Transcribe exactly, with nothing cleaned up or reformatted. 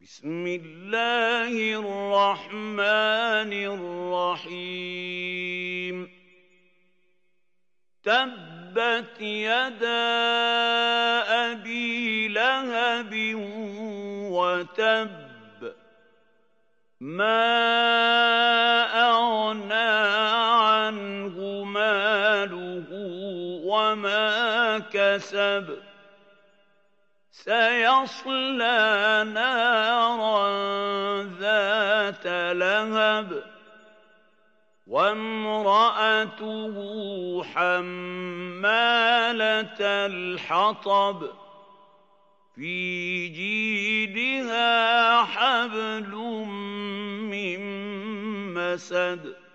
بسم الله الرحمن الرحيم تبت يدا أبي لهب وتب ما أغنى عنه ماله وما كسب سيصلى نارا ذات لهب وامرأته حمالة الحطب في جيدها حبل من مسد